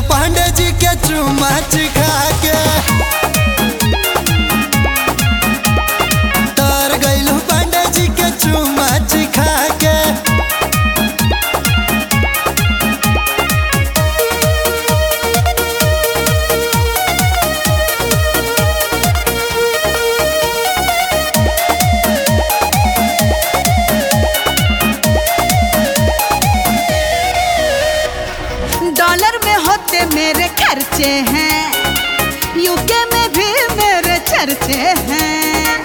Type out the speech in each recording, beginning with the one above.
पांडे जी के चुम्मा खा के, तर गईलू पांडे जी के चुम्मा खा के। डॉलर में होते मेरे खर्चे हैं, यूके में भी मेरे चर्चे हैं।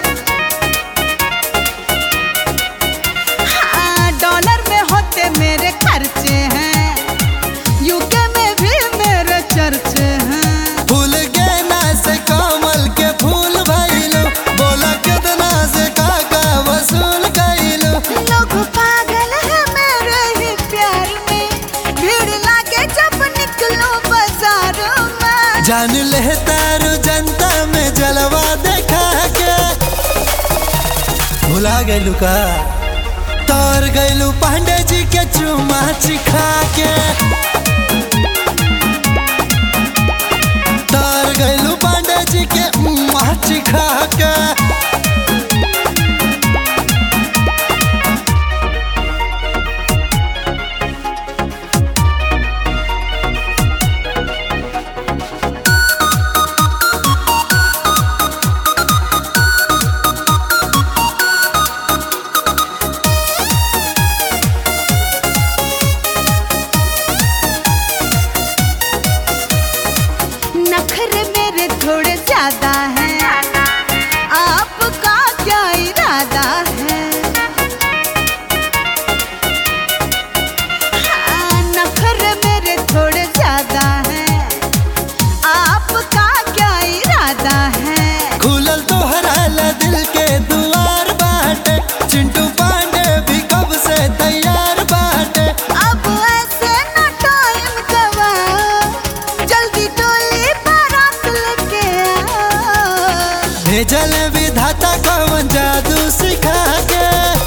हाँ, डॉलर में होते मेरे खर्चे हैं, यूके में भी मेरे चर्चे हैं। फूल गेना से कमल के फूल भइलू, बोला कितना से काका वसूल कइलू। लोग पागल है मेरे ही प्यार में, भीड़ लागे जब निकलो बाजारों में। जान ले तारू जनता में जलवा देखा के, भुला गइलू का? तर गइलू पांडे जी के चुम्मा खा के, तर गइलू पांडे जी के खा के। नखरे मेरे थोड़े ज्यादा हैं, आपका क्या इरादा है? हाँ, नखरे मेरे थोड़े ज्यादा हैं, आपका क्या इरादा है? खुलल तोहरा दिल के दुआर बाटे, चिंटू पांडे भी कब से तैयार बाटे। अब ऐसे न टाइम गवाओ, जल्दी डोली बारात लेके आओ। भेजल विधाता कौन जादू सिखा के,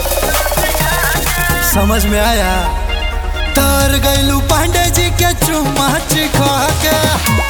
समझ में आया? तर गइलू पांडे जी के चुम्मा खा के।